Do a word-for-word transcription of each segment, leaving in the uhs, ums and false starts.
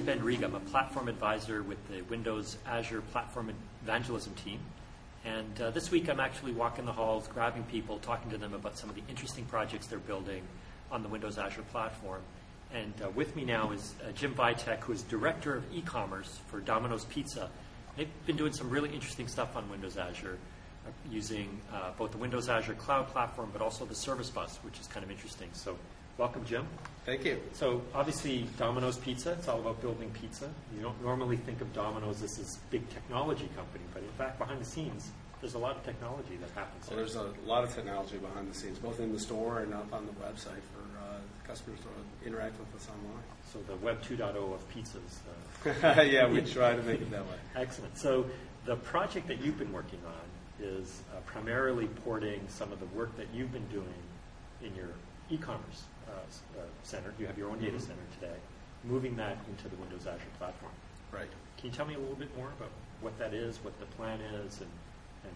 Ben Riga. I'm a platform advisor with the Windows Azure Platform Evangelism team. And uh, this week I'm actually walking the halls, grabbing people, talking to them about some of the interesting projects they're building on the Windows Azure platform. And uh, with me now is uh, Jim Vitek, who is Director of E-commerce for Domino's Pizza. They've been doing some really interesting stuff on Windows Azure, uh, using uh, both the Windows Azure Cloud Platform, but also the Service Bus, which is kind of interesting. So welcome, Jim. Thank you. So obviously Domino's Pizza, it's all about building pizza. You don't normally think of Domino's as this big technology company, but in fact behind the scenes there's a lot of technology that happens. Well, there's a lot of technology behind the scenes, both in the store and up on the website for uh, customers to interact with us online. So the Web two point oh of pizzas. Uh, yeah, we try to make it that way. Excellent. So the project that you've been working on is uh, primarily porting some of the work that you've been doing in your e-commerce uh, uh, center. You have your own data center today, moving that into the Windows Azure platform. Right. Can you tell me a little bit more about what that is, what the plan is, and, and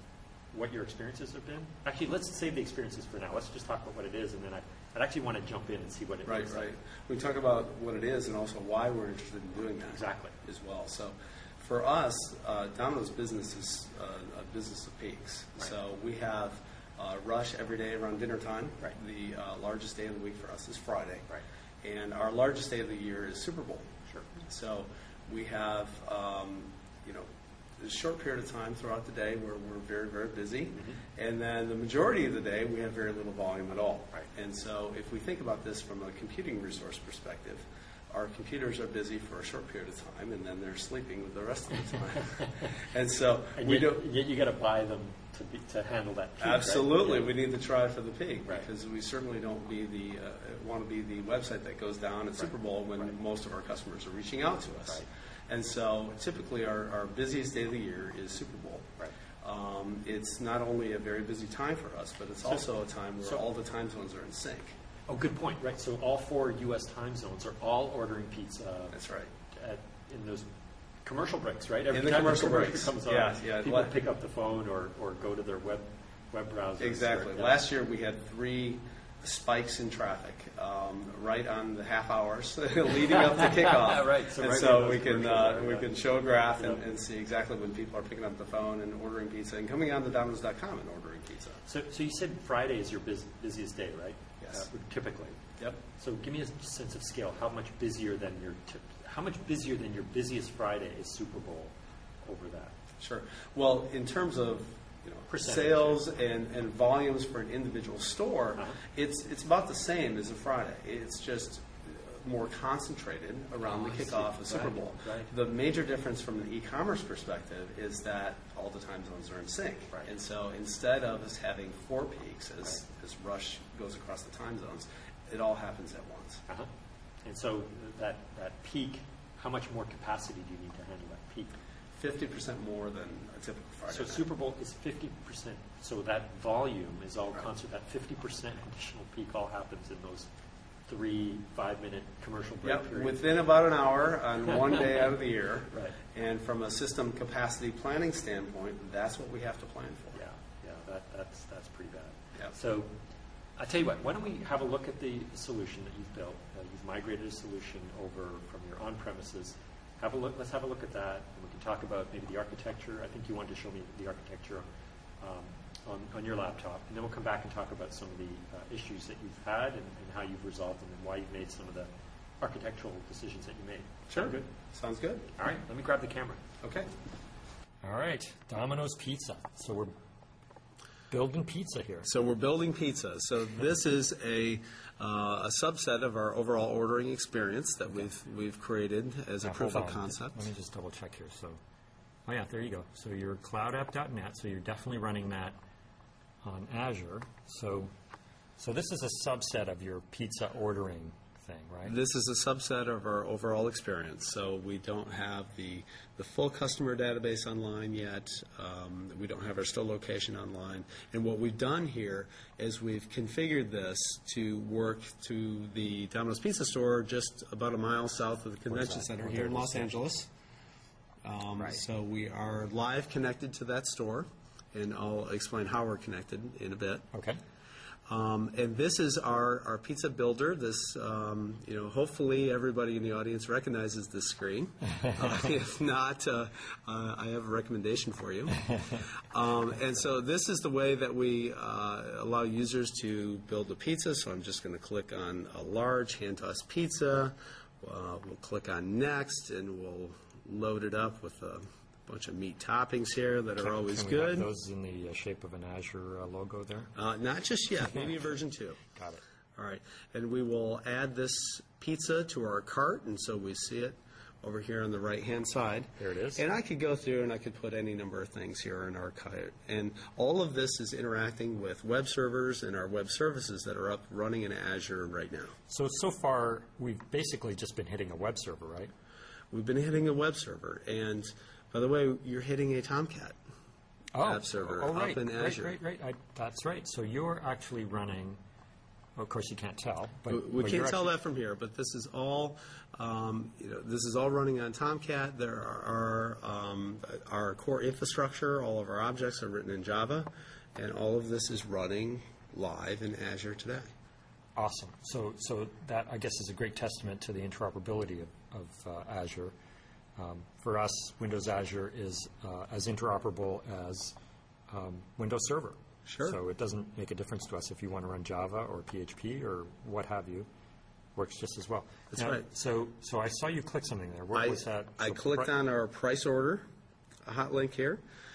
what your experiences have been? Actually, let's save the experiences for now. Let's just talk about what it is, and then I, I'd actually want to jump in and see what it right, is. Right, right. We talk about what it is and also why we're interested in doing that. Exactly. As well. So for us, uh, Domino's business is uh, a business of peaks. Right. So we have Uh, rush every day around dinner time. Right. The uh, largest day of the week for us is Friday. Right. And our largest day of the year is Super Bowl. Sure. So we have, um, you know, a short period of time throughout the day where we're very, very busy. Mm-hmm. And then the majority of the day we have very little volume at all. Right. And so if we think about this from a computing resource perspective, our computers are busy for a short period of time, and then they're sleeping with the rest of the time. and so and we yet, don't. Yet you got to buy them to be, to handle that peak. Absolutely, right? we need to try for the peak right. because we certainly don't be the uh, want to be the website that goes down at right. Super Bowl when right. most of our customers are reaching out to us. Right. And so typically our, our busiest day of the year is Super Bowl. Right. Um, it's not only a very busy time for us, but it's so, also a time where so, all the time zones are in sync. Oh, good point. Right. So all four U S time zones are all ordering pizza. That's right. At, in those commercial breaks, right? Every in the time commercial, the commercial breaks. comes on, yeah, yeah. people pick up the phone or, or go to their web web browser. Exactly. Yeah. Last year we had three spikes in traffic um, right on the half hours leading up to kickoff. right. So and right so we can uh, there, we yeah. can show a graph yeah. and, and see exactly when people are picking up the phone and ordering pizza and coming on to Domino's dot com and ordering pizza. So, so you said Friday is your bus- busiest day, right? Yes. Uh, typically. Yep. So give me a sense of scale. How much busier than your t- how much busier than your busiest Friday is Super Bowl over that? Sure. Well, in terms of you know, Percentage. sales and, and volumes for an individual store, uh-huh. it's it's about the same as a Friday. It's just more concentrated around oh, the kickoff of Super right. Bowl. Right. The major difference from an e-commerce perspective is that all the time zones are in sync. Right. And so instead of us having four peaks as, right. as rush goes across the time zones, it all happens at once. Uh-huh. And so that, that peak, how much more capacity do you need to handle that peak? fifty percent more than a typical Friday So night. Super Bowl is fifty percent. So that volume is all right. concert. That fifty percent additional peak all happens in those three five-minute commercial break yep. periods. Within about an hour on one day out of the year. Right. And from a system capacity planning standpoint, that's what we have to plan for. Yeah, yeah, that, that's that's pretty bad. Yep. So I tell you what, why don't we have a look at the solution that you've built? Uh, you've migrated a solution over from your on-premises. Have a look. Let's have a look at that, and we can talk about maybe the architecture. I think you wanted to show me the architecture um, on, on your laptop, and then we'll come back and talk about some of the uh, issues that you've had and, and how you've resolved them and why you've made some of the architectural decisions that you made. Sure. Sound good? Sounds good. All right. Let me grab the camera. Okay. All right. Domino's Pizza. So we're building pizza here. So we're building pizza. So this is a uh, a subset of our overall ordering experience that okay. we've we've created as now, a proof hold of on. concept. Let me just double check here. So, oh yeah, there you go. So you're cloud app dot net. So you're definitely running that on Azure. So, so this is a subset of your pizza ordering thing, right? This is a subset of our overall experience. So we don't have the the full customer database online yet. Um, we don't have our store location online. And what we've done here is we've configured this to work to the Domino's Pizza store just about a mile south of the convention center here in Los Angeles. Um, right. So we are live connected to that store, and I'll explain how we're connected in a bit. Okay. Um, and this is our, our pizza builder. This, um, you know, hopefully everybody in the audience recognizes this screen. Uh, if not, uh, uh, I have a recommendation for you. Um, and so this is the way that we uh, allow users to build a pizza. So I'm just going to click on a large hand-tossed pizza. Uh, we'll click on next, and we'll load it up with a bunch of meat toppings here that are Can- always can we good. have those in the uh, shape of an Azure uh, logo there? Uh, not just yet, maybe version two. Got it. All right, and we will add this pizza to our cart, and so we see it over here on the right-hand side. There it is. And I could go through and I could put any number of things here in our cart. And all of this is interacting with web servers and our web services that are up running in Azure right now. So, so far, we've basically just been hitting a web server, right? We've been hitting a web server, and by the way, you're hitting a Tomcat app server oh, right, up in right, Azure. Right, right, right. I, that's right. So you're actually running, well, of course you can't tell. But, We- We but can't you're tell actually- that from here, but this is all, um, you know, this is all running on Tomcat. There are um, our core infrastructure, all of our objects are written in Java, and all of this is running live in Azure today. Awesome. So, so that, I guess, is a great testament to the interoperability of, of uh, Azure. Um, for us, Windows Azure is uh, as interoperable as um, Windows Server. Sure. So it doesn't make a difference to us if you want to run Java or P H P or what have you. Works just as well. That's Now, right. So, so I saw you click something there. What I, was that? I So clicked pri- on our price order, a hot link here,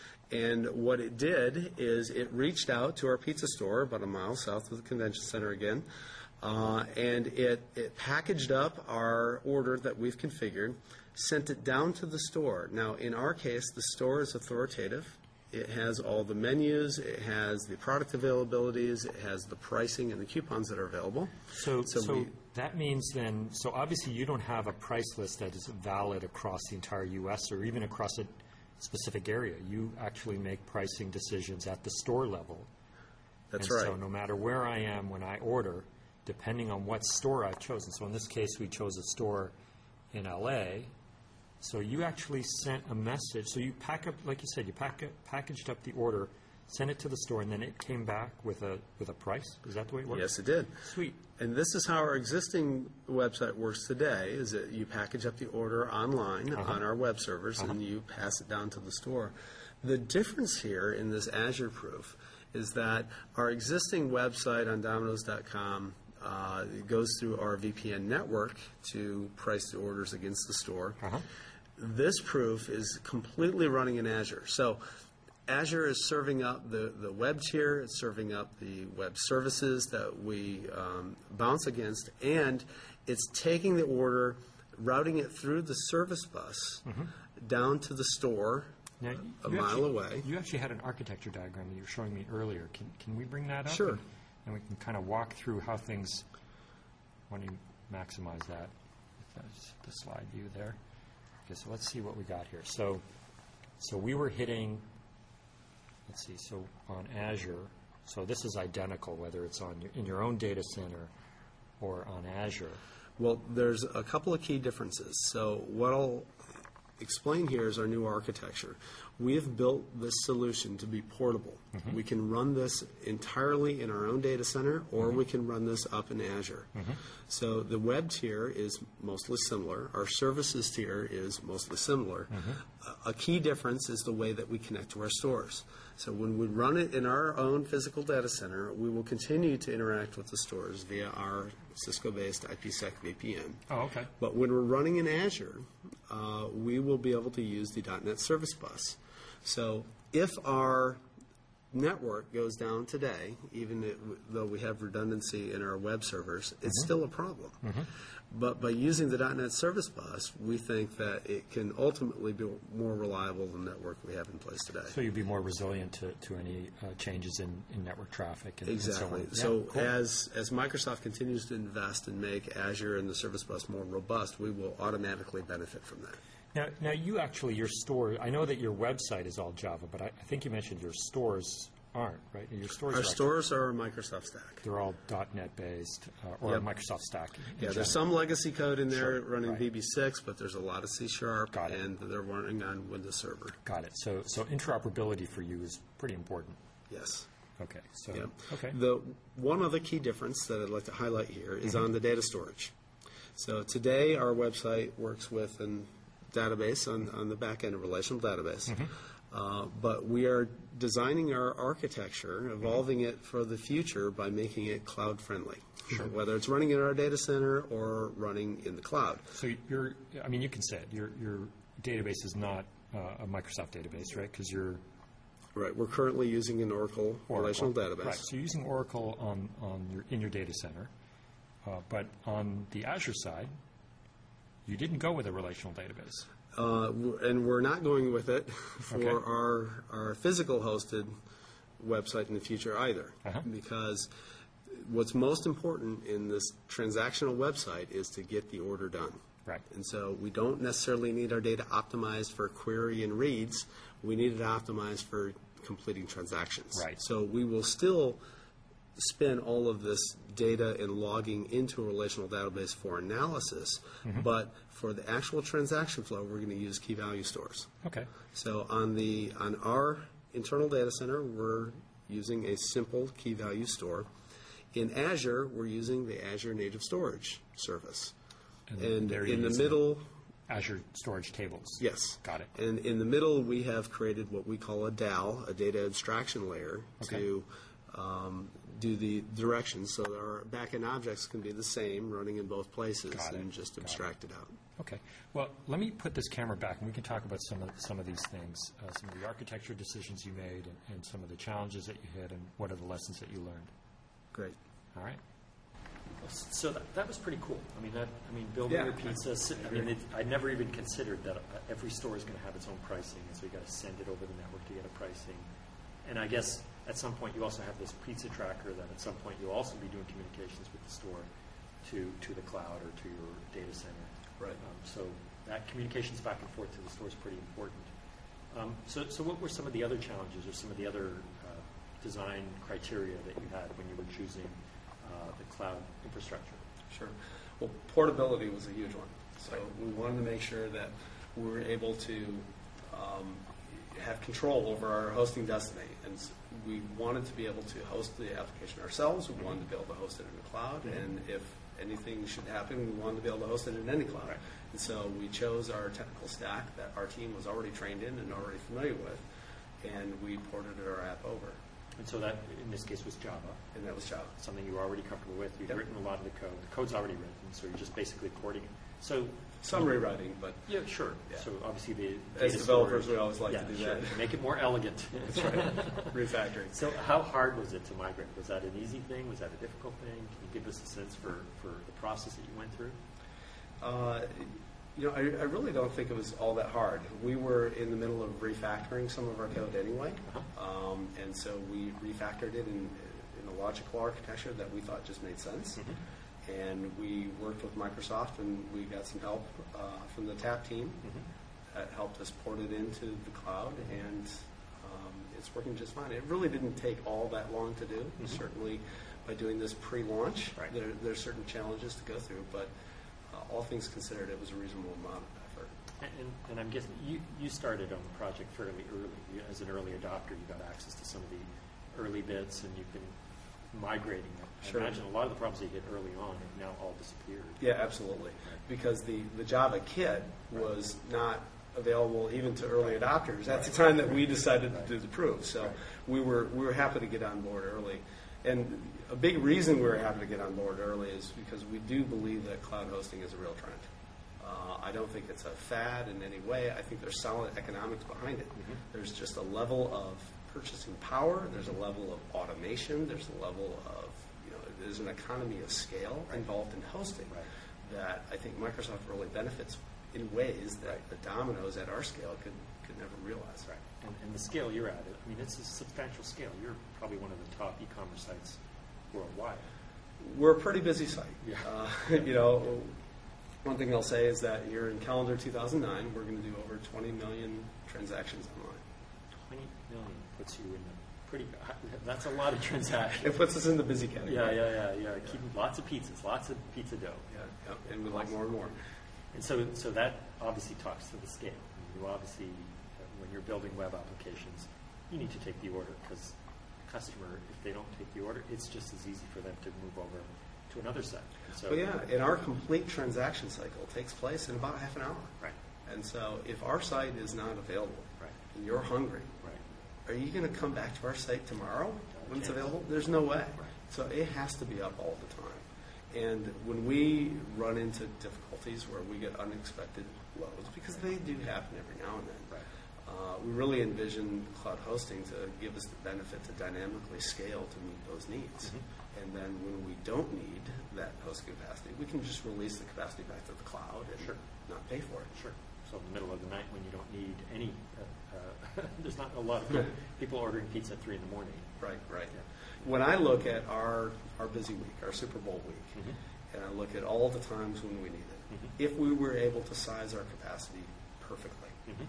and what it did is it reached out to our pizza store about a mile south of the convention center again, uh, and it, it packaged up our order that we've configured, sent it down to the store. Now, in our case, the store is authoritative. It has all the menus, it has the product availabilities, it has the pricing and the coupons that are available. So, So so, we- that means then, so obviously you don't have a price list that is valid across the entire U S or even across a specific area. You actually make pricing decisions at the store level. That's and right. so no matter where I am when I order, depending on what store I've chosen. So in this case, we chose a store in L A. So you actually sent a message. So you pack up, like you said, you pack up, packaged up the order, sent it to the store, and then it came back with a with a price. Is that the way it works? Yes, it did. Sweet. And this is how our existing website works today, is that you package up the order online Uh-huh. on our web servers and you pass it down to the store. The difference here in this Azure proof is that our existing website on Domino's dot com uh, goes through our V P N network to price the orders against the store. Uh-huh. This proof is completely running in Azure. So Azure is serving up the, the web tier, it's serving up the web services that we um, bounce against, and it's taking the order, routing it through the service bus down to the store Now, a you mile actually- away. You actually had an architecture diagram that you were showing me earlier. Can, can we bring that up? Sure. And, and we can kind of walk through how things, when you maximize that, if that's the slide view there. Okay, so let's see what we got here. So, so we were hitting, let's see, so on Azure, so this is identical whether it's on your, in your own data center or on Azure. Well, there's a couple of key differences. So what I'll explain here is our new architecture. We have built this solution to be portable. We can run this entirely in our own data center, or we can run this up in Azure. So the web tier is mostly similar. Our services tier is mostly similar. A a key difference is the way that we connect to our stores. So when we run it in our own physical data center, we will continue to interact with the stores via our Cisco-based IPsec V P N. Oh, okay. But when we're running in Azure, uh, we will be able to use the .NET Service Bus. So if our network goes down today, even it, though we have redundancy in our web servers, it's still a problem. But by using the .NET Service Bus, we think that it can ultimately be more reliable than the network we have in place today. So you'd be more resilient to, to any uh, changes in, in network traffic and, Exactly. and so So, on. Yeah, cool. as as Microsoft continues to invest and make Azure and the Service Bus more robust, we will automatically benefit from that. Now, now you actually, your store, I know that your website is all Java, but I, I think you mentioned your stores aren't, right? Your stores Our are actually- stores are a Microsoft stack. they're all .NET based uh, or Yep. Microsoft stack. in Yeah, there's general. some legacy code in there Sure, running right. V B six, but there's a lot of C Sharp, Got it. and they're running on Windows Server. Got it. So, so interoperability for you is pretty important. Yes. Okay, so, Yeah. okay. The one other key difference that I'd like to highlight here is on the data storage. So today, our website works with a database on, on the back end, a relational database. Uh, but we are designing our architecture, evolving it for the future by making it cloud friendly. Sure. Whether it's running in our data center or running in the cloud. So you're, I mean, you can say it. Your your database is not uh, a Microsoft database, right? Because you're Right. We're currently using an Oracle, Oracle. relational database. Right. So you're using Oracle on, on your in your data center, uh, but on the Azure side, you didn't go with a relational database. Uh, w- and we're not going with it for Okay. our our physical hosted website in the future either, Uh-huh. because what's most important in this transactional website is to get the order done. Right. And so we don't necessarily need our data optimized for query and reads. We need it optimized for completing transactions. Right. So we will still spin all of this data and logging into a relational database for analysis, Mm-hmm. but for the actual transaction flow, we're going to use key value stores. Okay. So on the on our internal data center, we're using a simple key value store. In Azure, we're using the Azure Native Storage service. And And there in you're the using middle, Azure storage tables. yes. Got it. And in the middle, we have created what we call a D A L, a data abstraction layer, Okay. to um, do the directions. So our backend objects can be the same, running in both places, Got it. and just Got it. abstract it out. Okay. Well, let me put this camera back, and we can talk about some of some of these things, uh, some of the architecture decisions you made, and, and some of the challenges that you hit, and what are the lessons that you learned. Great. All right. So that, that was pretty cool. I mean, that, I mean, building Yeah. your pizza, si- I mean, it, I never even considered that uh, every store is going to have its own pricing, and so you got to send it over the network to get a pricing. And I guess at some point you also have this pizza tracker that at some point you'll also be doing communications with the store to, to the cloud or to your data center. Right. Um, so that communications back and forth to the store is pretty important. Um, so, so what were some of the other challenges or some of the other uh, design criteria that you had when you were choosing uh, the cloud infrastructure? Sure. Well, portability was a huge one. So we wanted to make sure that we were able to um, have control over our hosting destiny. And s- we wanted to be able to host the application ourselves. We wanted to be able to host it in the cloud. And if anything should happen, we wanted to be able to host it in any cloud. Right. And so we chose our technical stack that our team was already trained in and already familiar with, and we ported our app over. And so that, in this case, was Java, And that was Java. something you were already comfortable with. You've Yep. written a lot of the code. The code's already written, so you're just basically porting it. So, Some rewriting, but yeah, sure. Yeah. So obviously the as data developers, storage- we always like yeah, to do sure. that. Make it more elegant. That's right. Refactoring. So how hard was it to migrate? Was that an easy thing? Was that a difficult thing? Can you give us a sense for, for the process that you went through? Uh, You know, I, I really don't think it was all that hard. We were in the middle of refactoring some of our code anyway, Uh-huh. um, and so we refactored it in, in a logical architecture that we thought just made sense. Mhm. And we worked with Microsoft, and we got some help uh, from the TAP team Mhm. that helped us port it into the cloud, and um, it's working just fine. It really didn't take all that long to do. Mhm. Certainly, by doing this pre-launch, Right. there, there's certain challenges to go through, but uh, all things considered, it was a reasonable amount of effort. And, and, and I'm guessing you, you started on the project fairly early. You, as an early adopter, you got access to some of the early bits, and you've been migrating them. I Sure. imagine a lot of the problems that you hit early on have now all disappeared. Yeah, absolutely. Because the, the Java kit was not available even to early adopters at the time that we decided to do the proof. So Right. we were we were happy to get on board early. And a big reason we were happy to get on board early is because we do believe that cloud hosting is a real trend. Uh, I don't think it's a fad in any way. I think there's solid economics behind it. Mhm. There's just a level of purchasing power. There's a level of automation. There's a level of, you know, there's an economy of scale involved in hosting Right. that I think Microsoft really benefits in ways that Right. the dominoes at our scale could, could never realize. Right. And, and the scale you're at, I mean, it's a substantial scale. You're probably one of the top e-commerce sites worldwide. We're a pretty busy site. Yeah. Uh, you know, one thing I'll say is that here in calendar two thousand nine, we're going to do over twenty million transactions online. twenty million puts you in the pretty, that's a lot of transactions. It puts us in the busy category. Yeah, yeah, yeah, yeah. Keeping lots of pizzas, lots of pizza dough. Yeah, yeah, and we like more and more. And so, so that obviously talks to the scale. I mean, you obviously, uh, when you're building web applications, you need to take the order because customer, if they don't take the order, it's just as easy for them to move over to another site. And so, Well, yeah, and our complete transaction cycle takes place in about half an hour. Right. And so if our site is not available, Right. and you're hungry, Right. are you going to come back to our site tomorrow when it's chance. available? There's no way. Right. So it has to be up all the time. And when we run into difficulties where we get unexpected loads, because they do happen every now and then, Right. uh, we really envision cloud hosting to give us the benefit to dynamically scale to meet those needs. Mhm. And then when we don't need that host capacity, we can just release the capacity back to the cloud and Sure. not pay for it. Sure. So in the middle of the night when you don't need any, uh, uh, there's not a lot of people, people ordering pizza at three in the morning. Right, right. Yeah. When I look at our, our busy week, our Super Bowl week, Mhm. and I look at all the times when we need it, Mhm. if we were able to size our capacity perfectly, Mhm.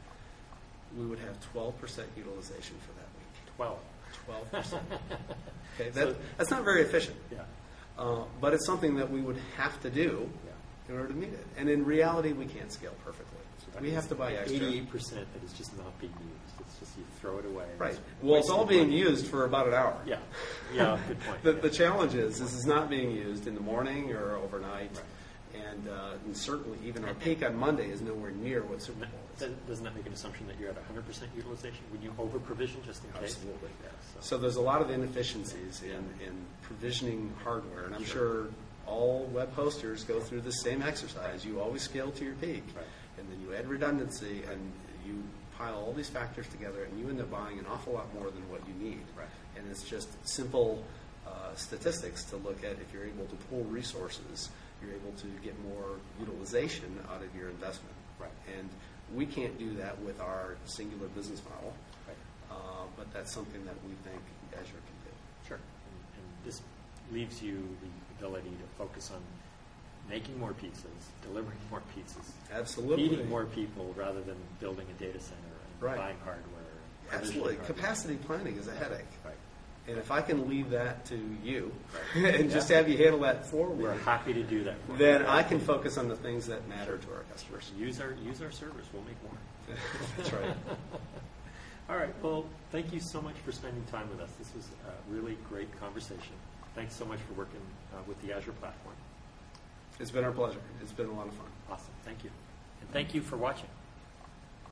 we would have twelve percent utilization for that week. Twelve. twelve percent. Okay, So- that, that's not very efficient, Yeah. uh, but it's something that we would have to do Yeah. in order to meet it. And in reality, we can't scale perfectly. We have to buy extra. Eighty-eight percent that is just not being used. It's just you throw it away. Right. It's Well, it's wasted all being money. used for about an hour. Yeah. Yeah. Good point. The, yeah. the challenge is, this is not being used in the morning or overnight. Right. And, uh, and certainly even our peak on Monday is nowhere near what Super Doesn't Bowl is. that- doesn't that make an assumption that you're at one hundred percent utilization? Would you over provision just in case? Absolutely. Yeah, So there's a lot of inefficiencies in, in provisioning hardware, and I'm sure all web hosters go through the same exercise. You always scale to your peak, Right. and then you add redundancy, and you pile all these factors together, and you end up buying an awful lot more than what you need. Right. And it's just simple uh, statistics to look at. If you're able to pool resources, you're able to get more utilization out of your investment. Right. And we can't do that with our singular business model, Right. uh, but that's something that we think Azure can do. Sure. And, and this leaves you the ability to focus on making more pizzas, delivering more pizzas, Absolutely. feeding more people rather than building a data center and Right. buying hardware. and provisioning Absolutely. hardware. Capacity planning is a headache. Right. And if I can leave that to you Right. and just Yeah. have you handle that for me, We're happy to do that. For you. then I can focus on the things that matter to our customers. use our use our servers. We'll make more. That's right. All right. Well, thank you so much for spending time with us. This was a really great conversation. Thanks so much for working uh, with the Azure platform. It's been our pleasure. It's been a lot of fun. Awesome. Thank you. And thank you for watching.